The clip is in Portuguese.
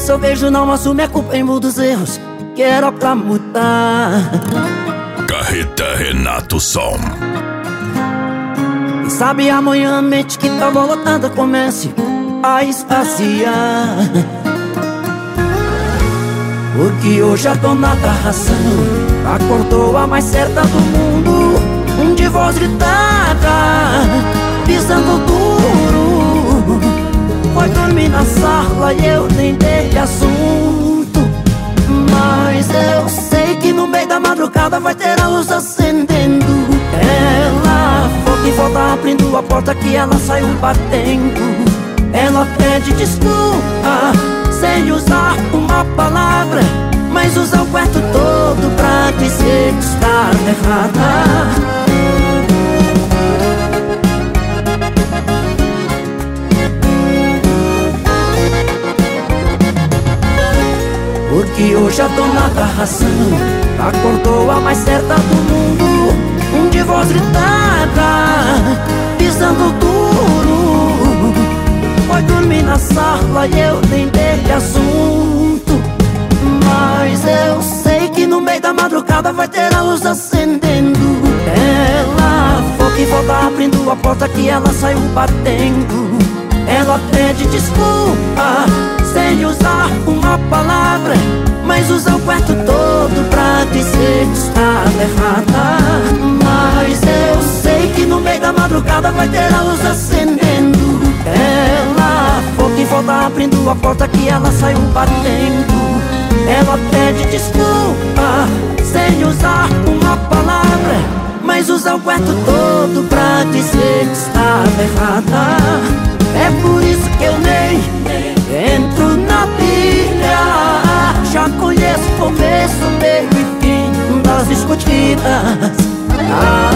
seu beijo, não assume a culpa em dos erros que era pra mudar. Carreta Renato Som. Quem sabe amanhã a mente que tava lotada comece a esvaziar. Porque hoje a dona da razão acordou a mais certa do mundo, de voz gritada, pisando duro. Foi dormir na sala e eu nem dei assunto. Mas eu sei que no meio da madrugada vai ter a luz acendendo. Ela foi que volta abrindo a porta que ela saiu batendo. Ela pede desculpa sem usar uma palavra, mas usa o quarto todo pra dizer que está errada. Porque hoje a dona da razão acordou a mais certa do mundo, de voz gritada, pisando duro. Foi dormir na sala e eu nem dei assunto. Mas eu sei que no meio da madrugada vai ter a luz acendendo. Ela foi que volta abrindo a porta que ela saiu batendo. Ela pede desculpa sem usar uma palavra, mas usa o quarto todo pra dizer que está errada. Mas eu sei que no meio da madrugada vai ter a luz acendendo. Ela foi que volta abrindo a porta que ela saiu batendo. Ela pede desculpa sem usar uma palavra, mas usa o quarto todo pra dizer que está errada. É por isso que eu nem entro na pilha. Já conheço o começo, meio e fim das discutidas.